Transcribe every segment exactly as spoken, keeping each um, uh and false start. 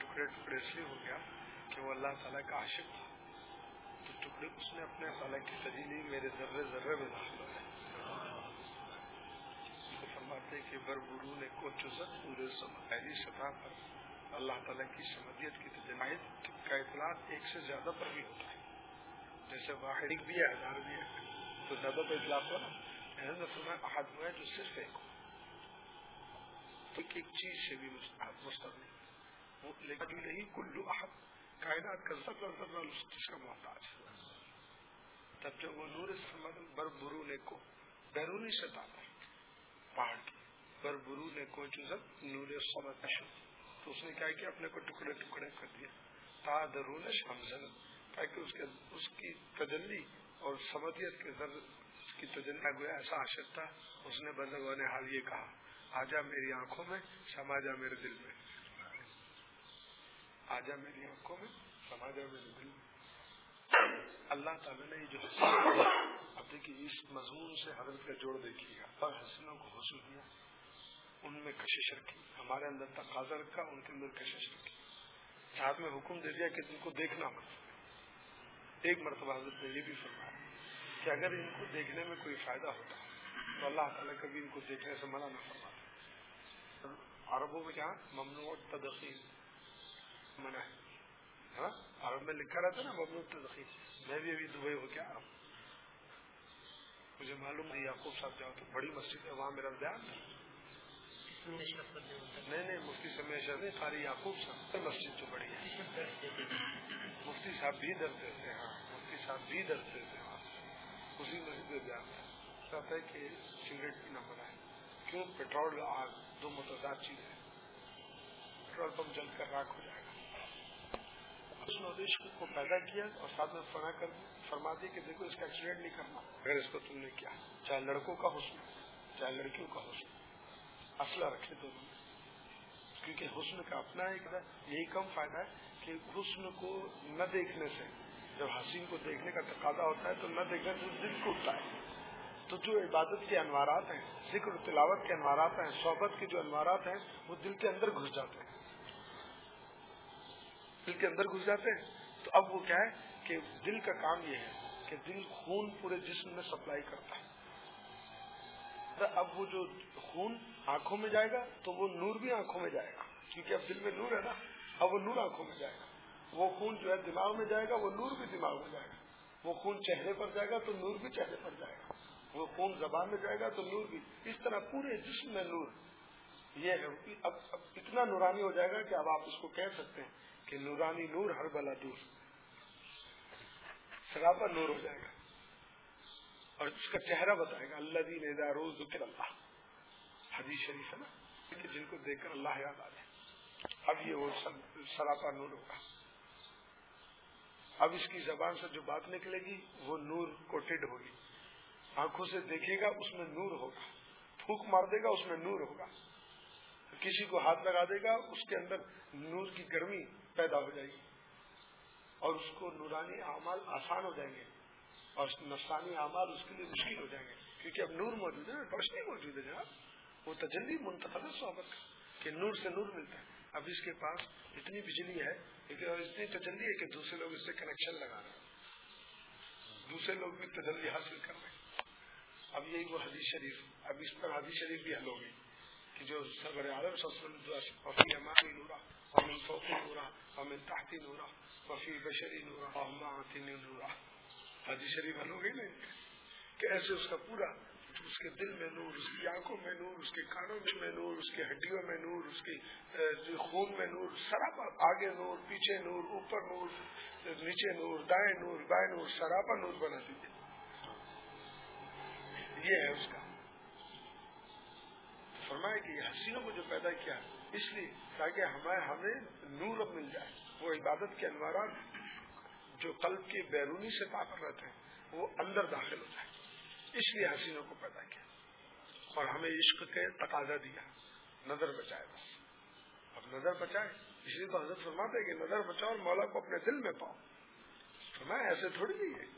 ٹکڑے ٹکڑے اس لیے ہو گیا کہ وہ اللہ تعالیٰ کا عاشق تھا. تو ٹکڑے اس نے اپنے تعالیٰ کی تجلی میرے ذرے ذرے میں داخل ہوئے. تو فرماتے کہ بربرون کو جزت پورے پہلی سطح پر اللہ تعالیٰ کی سمدیت کی تجلی کا اطلاق ایک سے زیادہ پر بھی ہوتا ہے. جیسے واحد بھی ہے ہزار بھی ہے تو زیادہ تو اطلاق ہو نا. احد ہوا ہے جو صرف ایک ہو تو ایک چیز سے بھی مستقل لیکن نہیں کلو احد کائنات کا ذرہ ذرہ اس کا محتاج ہے. تب جب وہ نور بربرون کو بیرونی سطح پر پہاڑ کی بربرون کو جزت نور صمد تو اس نے کیا کیا اپنے کو ٹکڑے ٹکڑے کر دیا. تا درون شمزن تاکہ اس کے اس کی تجلی اور سمدیت کے ذر کی تجلی گویا ایسا عاشق تھا. اس نے بندگان حال یہ کہا آجا میری آنکھوں میں سما جا میرے دل میں. آجا میری آنکھوں میں سما جا میرے دل میں. اللہ تعالیٰ نے جو اب دیکھیے اس مضمون سے حضرت کا جوڑ دیکھیے گا. پر حسنوں کو حسن دیا ان میں کشش رکھی ہمارے اندر تقاضا رکھا ان کے اندر کشش رکھی. ساتھ میں حکم دے دیا کہ ان کو دیکھنا مت. ایک مرتبہ حضرت نے یہ بھی فرمایا کہ اگر ان کو دیکھنے میں کوئی فائدہ ہوتا تو اللہ تعالیٰ کبھی ان کو دیکھنے سے منع نہ فرماتا. عربوں میں کیا ممنوع تدخین منع ہے. عرب میں لکھا رہتا نا ممنوع تدخین. میں بھی ابھی دبئی ہو کے آ رہا ہوں. مجھے معلوم نہیں یعقوب صاحب جاؤ تو بڑی مسجد ہے وہاں میرا بیان تھا. نہیں نہیں مفتی سمیع شاہ نہیں قاری یعقوب صاحب مسجد جو بڑی ہے. مفتی صاحب بھی ڈرتے تھے. ہاں مفتی صاحب بھی ڈرتے تھے. وہاں اسی مسجد میں بیان تھا. کہتا ہے کہ سگریٹ پینا منع ہے. کیوں؟ پیٹرول آگ دو متضاد چیزیں ہیں. پیٹرول پمپ جل کر راکھ ہو جائے گا. حسن اور عشق کو پیدا کیا اور ساتھ میں فنا کر فرما دی کہ دیکھو اس کا ایکسیڈنٹ نہیں کرنا اگر اس کو تم نے کیا. چاہے لڑکوں کا حسن چاہے لڑکیوں کا حسن اصلہ رکھے دونوں میں. کیونکہ حسن کا اپنا ایک یہی کم فائدہ ہے کہ حسن کو نہ دیکھنے سے جب حسین کو دیکھنے کا تقاضا ہوتا ہے تو نہ دیکھنے سے دل ٹوٹتا ہے. تو جو عبادت کے انوارات ہیں ذکر و تلاوت کے انوارات ہیں صحبت کے جو انوارات ہیں وہ دل کے اندر گھس جاتے ہیں. دل کے اندر گھس جاتے ہیں تو اب وہ کیا ہے کہ دل کا کام یہ ہے کہ دل خون پورے جسم میں سپلائی کرتا ہے. اب وہ جو خون آنکھوں میں جائے گا تو وہ نور بھی آنکھوں میں جائے گا کیونکہ اب دل میں نور ہے نا. اب وہ نور آنکھوں میں جائے گا. وہ خون جو ہے دماغ میں جائے گا وہ نور بھی دماغ میں جائے گا. وہ خون چہرے پر جائے گا تو نور بھی چہرے پر جائے گا. وہ خون زبان میں جائے گا تو نور بھی. اس طرح پورے جسم میں نور. یہ ہے اب اب اتنا نورانی ہو جائے گا کہ اب آپ اس کو کہہ سکتے ہیں کہ نورانی نور ہر بلا دور. سراپا نور ہو جائے گا اور اس کا چہرہ بتائے گا اللہ دین اذا روز ذکر اللہ. حدیث شریف ہے نا کہ جن کو دیکھ کر اللہ یاد آ جائے. اب یہ وہ سراپا نور ہوگا. اب اس کی زبان سے جو بات نکلے گی وہ نور کوٹڈ ہوگی. آنکھوں سے دیکھے گا اس میں نور ہوگا. پھونک مار دے گا اس میں نور ہوگا. کسی کو ہاتھ لگا دے گا اس کے اندر نور کی گرمی پیدا ہو جائے گی اور اس کو نورانی اعمال آسان ہو جائیں گے اور نفسانی اعمال اس کے لیے مشکل ہو جائیں گے کیونکہ اب نور موجود ہے. روشنی موجود ہے جناب. وہ تجلی منتخب ہے صحبت کا کہ نور سے نور ملتا ہے. اب اس کے پاس اتنی بجلی ہے لیکن اتنی تجلی ہے کہ دوسرے لوگ اس سے کنیکشن لگا رہے ہیں. دوسرے لوگ بھی تجلی حاصل کر رہے ہیں. اب یہی وہ حدیث شریف اب اس پر حدیث شریف بھی حل ہوگی کہ جو سرور عالم صلی اللہ علیہ وسلم وفی امانی نورا ومن فوقی نورا ومن تحتی نورا وفی بشری نورا ومن آتینی نورا. حدیث شریف حل ہو گئی نا کہ ایسے اس کا پورا اس کے دل میں نور اس کی آنکھوں میں نور اس کے کانوں میں نور اس کی ہڈیوں میں نور اس کی خون میں نور سراپا آگے نور پیچھے نور اوپر نور نیچے نور دائیں نور بائیں نور سراپا نور بنا دیجیے. یہ ہے اس کا. فرمایا کہ یہ حسینوں کو جو پیدا کیا اس لیے تاکہ ہمیں ہمیں نور اب مل جائے. وہ عبادت کے انوارات جو قلب کی بیرونی سے طاقت رہتے ہیں وہ اندر داخل ہو جائے. اس لیے حسینوں کو پیدا کیا اور ہمیں عشق کے تقاضا دیا. نظر بچائے بس. اب نظر بچائے اس لیے تو حضرت فرماتے ہیں کہ نظر بچاؤ اور مولا کو اپنے دل میں پاؤ. فرمایا ایسے تھوڑی نہیں ہے.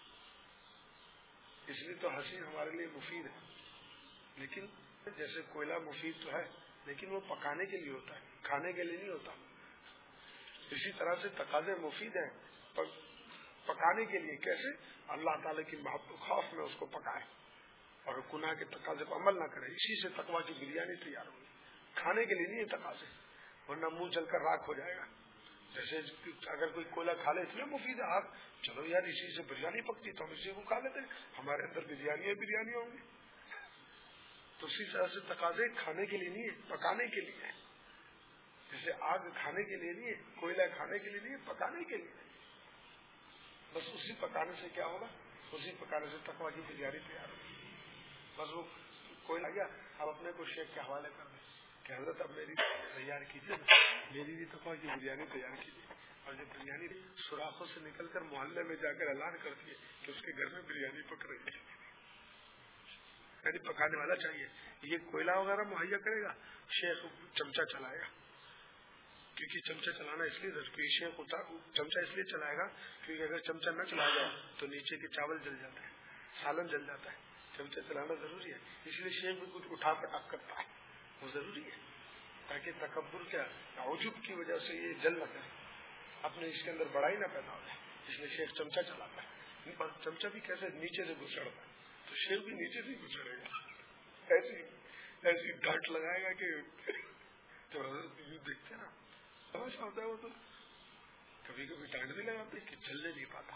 اس لیے تو حسین ہمارے لیے مفید ہے. لیکن جیسے کوئلہ مفید تو ہے لیکن وہ پکانے کے لیے ہوتا ہے کھانے کے لیے نہیں ہوتا. اسی طرح سے تقاضے مفید ہیں پکانے کے لیے. کیسے؟ اللہ تعالیٰ کی محبت خوف میں اس کو پکائے اور گناہ کے تقاضے پر عمل نہ کرے. اسی سے تقویٰ کی بریانی تیار ہوگی. کھانے کے لیے نہیں ہے تقاضے، ورنہ منہ جل کر راکھ ہو جائے گا. جیسے اگر کوئی کوئلہ کھا لے اس لیے مفید ہے. آپ چلو یار اسی سے بریانی پکتی تو ہم اسی کو کھا لیتے، ہمارے اندر بریانی ہے بریانی ہوں گی. تو اسی طرح سے تقاضے کھانے کے لیے نہیں ہے، پکانے کے لیے ہے. جیسے آگ کھانے کے لیے نہیں ہے، کوئلہ کھانے کے لیے نہیں ہے، پکانے کے لیے. بس اسی پکانے سے کیا ہوگا؟ اسی پکانے سے تقویٰ کی بریانی تیار ہوگی. بس وہ کوئلہ گیا، اب اپنے کو شیخ کے حوالے کر دیں کہ حضرت اب میری تیار کیجیے، میری بھی تقویٰ کی بریانی تیار کیجیے. اور جب بریانی سوراخوں سے نکل کر محلے میں جا کر اعلان کرتی ہے کہ اس کے گھر میں بریانی پک رہی ہے. یعنی پکانے والا چاہیے. یہ کوئلہ وغیرہ مہیا کرے گا، شیخ چمچہ چلائے گا. کیونکہ چمچہ چلانا اس لیے ضروری، شیخ چمچہ اس لیے چلائے گا کیونکہ اگر چمچہ نہ چلایا جائے تو نیچے کے چاول جل جاتا ہے، سالن جل جاتا ہے. چمچہ چلانا ضروری ہے. اس لیے شیخ بھی کچھ اٹھا پٹک کرتا ہے، وہ ضروری ہے تاکہ تکبر کیا عجب کی وجہ سے یہ جل نہ کرے، اپنے اس کے اندر بڑائی نہ پیدا ہو جائے. اس لیے شیخ چمچہ چلاتا ہے. اور چمچہ بھی کیسے؟ نیچے سے گھسڑتا ہے. تو شیخ بھی نیچے سے گھسڑے گا، ایسی ایسی ڈانٹ لگائے گا کہ تو دیکھتے نا سمجھ ہوتا ہے. وہ تو کبھی کبھی ڈانٹ بھی لگاتے کہ چلنے نہیں پاتا.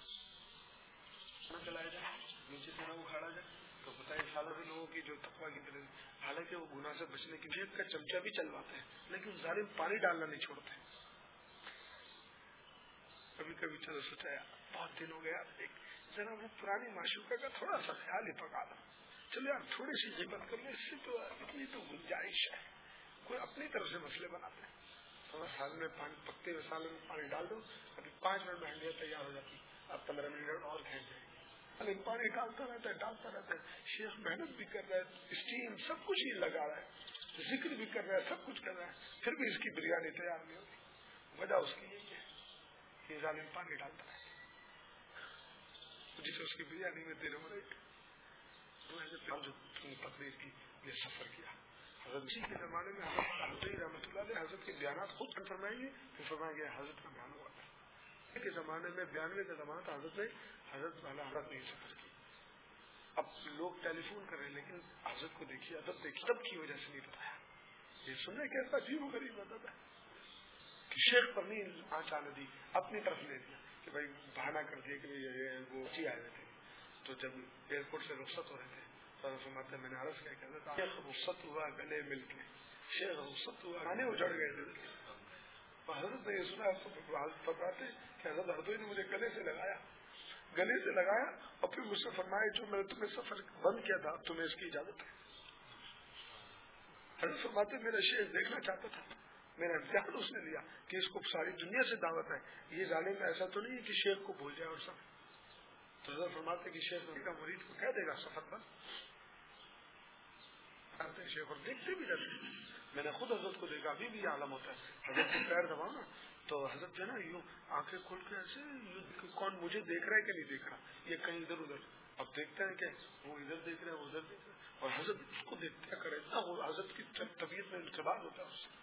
نہ چلایا جائے، نیچے سے نہ اکھاڑا جائے تو بتائیے سالوں سے لوگوں کی جو تقویٰ کی طرح. حالانکہ وہ گناہ سے بچنے کی شیخ کا چمچہ بھی چلواتے ہیں لیکن ظالم پانی ڈالنا نہیں چھوڑتے. کبھی کبھی چلو سوچا یار بہت دن ہو گیا، ایک ذرا وہ پرانی معشوقہ کا تھوڑا سا خیال ہی پکا دو. چلو یار تھوڑی سی غیبت کر لیں، اس سے تو اتنی تو گنجائش ہے. کوئی اپنی طرف سے مسئلے بناتے ہیں. تھوڑا سالن میں پانی، پکتے ہوئے سالن میں پانی ڈال دو، ابھی پانچ منٹ میں ہنڈیا تیار ہو جاتی، اب پندرہ منٹ اور کھینچ جائے. لیکن پانی ڈالتا رہتا ہے ڈالتا رہتا ہے. شیخ محنت بھی کر رہا ہے، اسٹیم سب کچھ ہی لگا رہا ہے، ذکر بھی کر رہا ہے، سب کچھ کر رہا ہے، پھر بھی اس کی بریانی تیار نہیں ہوتی. وجہ اس کی یہی ہے کہ ظالم پانی ڈالتا ہے جسے اس کی بریانی میں دیر ہو رہی. جو تقریر کی یہ سفر کیا حضرت جی کے زمانے میں حضرت حضرت رحمۃ اللہ علیہ حضرت کے بیانات خود فرمائیں گے، پھر فرمائیں گے حضرت کا بیان ہوا تھا کے زمانے میں، بیانوے کا زمانہ تھا، حضرت نے حضرت والا حضرت نے سفر کی. اب لوگ ٹیلی فون کر رہے ہیں لیکن حضرت کو دیکھیے، ادب دیکھیے، ادب کی وجہ سے نہیں بتایا. یہ سننے کیسا عجیب و غریب ادب ہے کہ شیخ پر نہیں آنچ آنے دی، اپنی طرف لے دیا کہ بھائی بہانہ کر دیا کہ وہ جی آئے ہوئے تھے. تو جب ایئرپورٹ سے رخصت ہو رہے تھے تو فرماتے میں نے عرض کیا کہ شیخ رخصت ہوا گلے مل کے، شیخ رخصت ہوا گانے اجڑ گئے تھے. حضرت نے یہ سنا بتاتے کہ حضرت ہردوئی نے مجھے گلے سے لگایا، گلے سے لگایا اور پھر مجھ سے فرمایا جو میں نے تمہیں سفر بند کیا تھا تمہیں اس کی اجازت ہے. حضرت فرماتے میرا شیخ دیکھنا چاہتا تھا، میرا امتحان اس نے لیا کہ اس کو ساری دنیا سے دعوت ہے. یہ ظالم ایسا تو نہیں ہے کہ شیخ کو بھول جائے اور سب. تو حضرت فرماتے کہ شیخ کا مرید کو کہہ دے گا سفر بند کرتے ہیں شیخ، اور دیکھتے بھی رہتے. میں نے خود حضرت کو دیکھا، ابھی بھی یہ عالم ہوتا ہے. حضرت کو پیر دباؤ نا تو حضرت جو ہے نا یوں آنکھیں کھول کے ایسے یوں کون مجھے دیکھ رہا ہے کہ نہیں دیکھ رہا، یہ کہیں ادھر ادھر. اب دیکھتے ہیں کہ وہ ادھر دیکھ رہے ہیں وہ ادھر دیکھ رہے ہیں، اور حضرت اس کو دیکھتے کرے اتنا وہ حضرت کی طبیعت میں انقباض ہوتا ہے اس سے.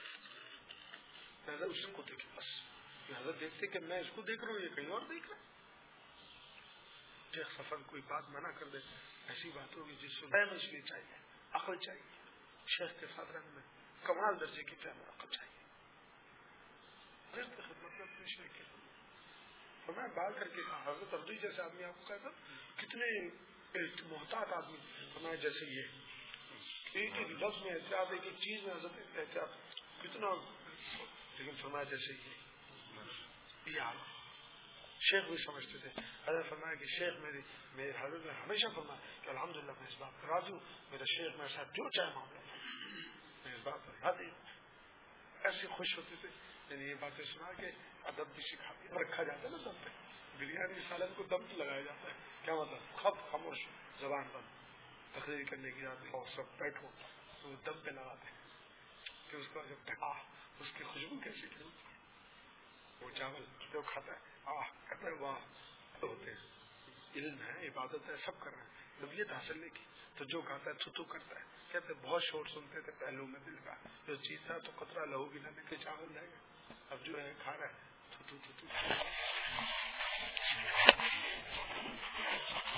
حضرت اس کو دیکھے بس حضرت دیکھتے کہ میں اس کو دیکھ رہا ہوں یہ کہیں اور دیکھ رہا ہے. شیخ سفر کوئی بات منع کر دے ایسی بات ہوگی جس سے فہم اس لیے چاہیے، عقل چاہیے. شیخ کے ساتھ رہنے میں کمال درجے کی فہم اور عقل چاہیے. خدمت شیخ کے تو میں بات کر کے کہا حضرت عبدی جیسے آدمی آپ کو کہتا کتنے محتاط آدمی، تو میں جیسے یہ ایک ایک لفظ میں احتیاط، ایک ایک چیز میں حضرت احتیاط کتنا، لیکن فرمایا جیسے یہ حال شیخ بھی سمجھتے تھے. حضرت فرمایا کہ شیخ میری میرے حضرت نے ہمیشہ فرمایا کہ الحمدللہ میں اس بات پر راضی ہوں، میرا شیخ میرے ساتھ جو چاہے معاملہ میں اس بات پر راضی ہوں. ایسے خوش ہوتے تھے. یعنی یہ باتیں سنا کے ادب بھی سکھا رکھا جاتا ہے نا دم پہ. بریانی سالن کو دم لگایا جاتا ہے، کیا مطلب خب خاموش زبان بند، تقریر کرنے کی یاد اور سب بیٹھو تو وہ دم پہ لگاتے ہیں کہ اس کو جب ڈھکا اس کی خوشبو کیسی کھلتی ہے. وہ چاول جو کھاتا ہے آہ کہتا ہے واہ ہوتے ہیں. علم ہے، عبادت ہے، سب کر رہے ہیں، نبیت حاصل نہیں کی تو جو کھاتا ہے تھو کرتا ہے. کہتے بہت شور سنتے تھے پہلو میں دل کا، جو چیز تھا تو قطرہ لہو بھی نہ نکلے چاول جائے گا. اب جو ہے کھا رہا ہے.